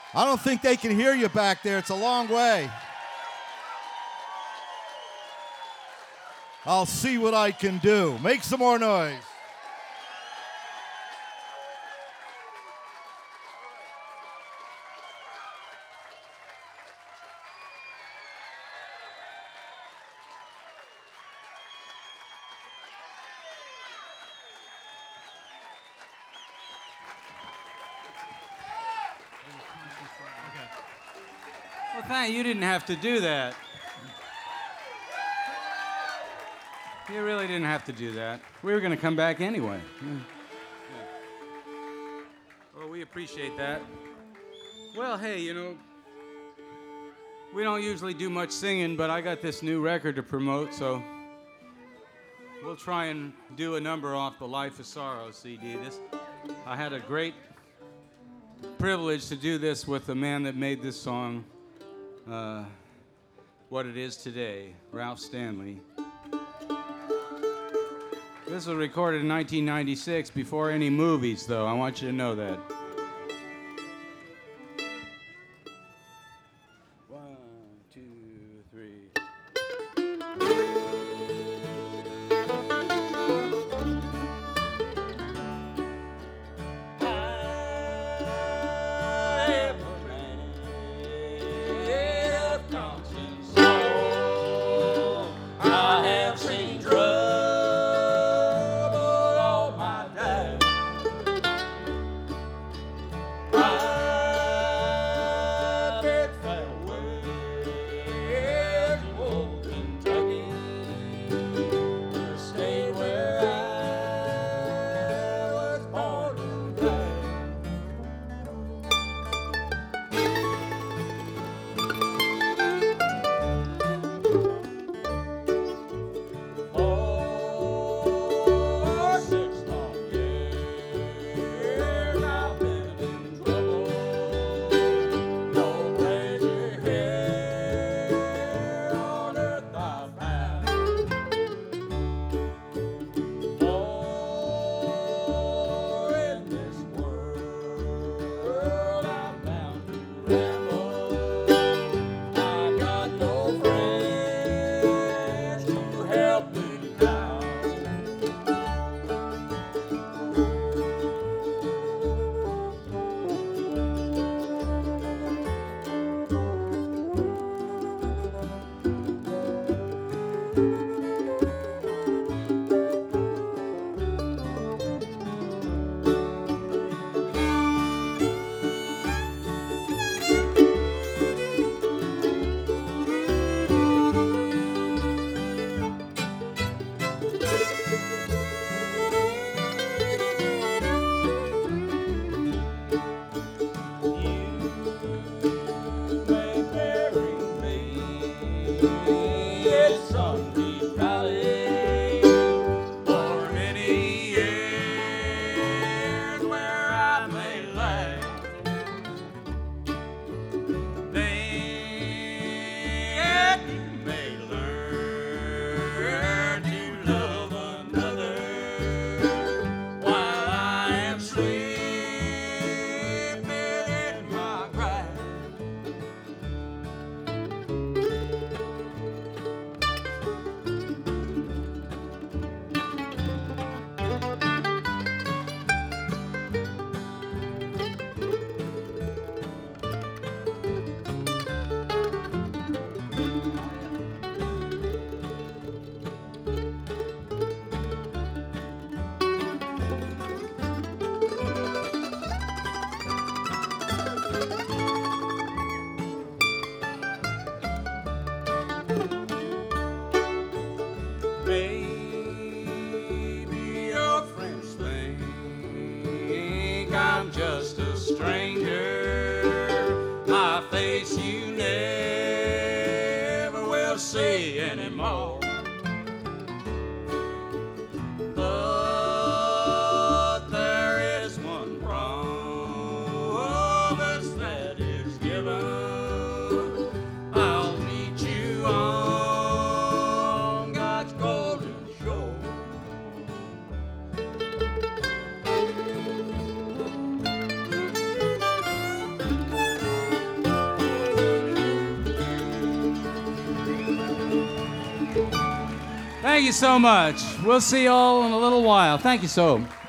I don't think they can hear you back there. It's a long way. I'll see what I can do. Make some more noise. Well, you didn't have to do that. You really didn't have to do that. We were going to come back anyway. Yeah. Well, we appreciate that. Well, hey, you know, we don't usually do much singing, but I got this new record to promote, so we'll try and do a number off the Life of Sorrow CD. I had a great privilege to do this with the man that made this song what it is today, Ralph Stanley. This was recorded in 1996, before any movies, though. I want you to know that. One, two, three. Thank you so much. We'll see y'all in a little while. Thank you so.